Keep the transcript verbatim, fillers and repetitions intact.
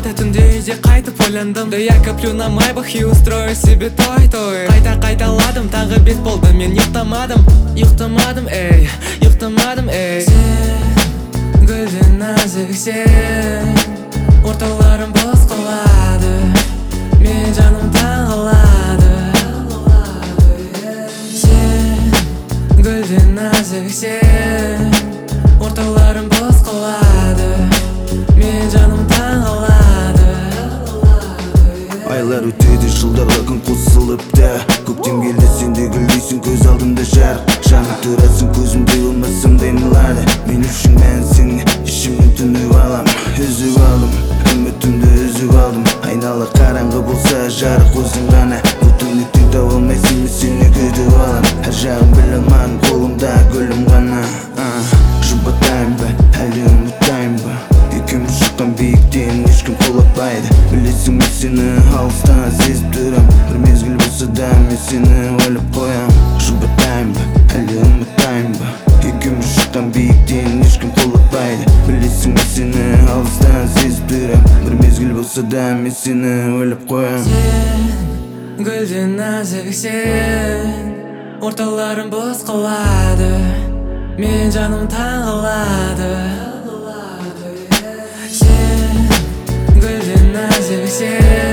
Қайта түнде үйде қайтып ойландым. Да я коплю на майбах и устрою себе той-той. Қайта қайталадым, тағы бет болды, мен ұйықтамадым. Ұйықтамадым, эй, ұйықтамадым, эй. Сен гүлден нәзік, сен орталарым бос қалады, мен жаным таң қалады. Сен гүлден нәзік, сен орталарым бос қалады, мен жаным таң қалады. Айлар өтеді, жылдарға күн қосылып та, көктем келді, сен де гүлдейсің, көз алдымда жарық. Жанып тұрасың, көзімде болмасам дайнылады. Мен үшін мәнсің, ішімнен түніп алам, үзіп алдым, үмітімді үзіп алдым. Айнала қараңғы болса жарық өзің ғана, көтімдіктен таба алмайсың, мен сені күтіп алам. Әр жағым білемін, қолымда гүлім ғана. Жұбатайын ба, әлі ұмытайын ба, екеуміз шыққан биіктен ешкім құлатпайды. Білесің, мен сені алыстан сезіп тұрам, бір мезгіл болса да мен сені ойлап қоям. Жұбатайын ба, әлі ұмытайын ба, екеуміз шыққан биіктен ешкім құлатпайды. Білесің, мен сені алыстан сезіп тұрам, бір мезгіл болса да мен сені ойлап қоям. Сен гүлден нәзік, сен орталарым бос қалады, мен жаным таң қалады. Сен гүлден нәзік, сен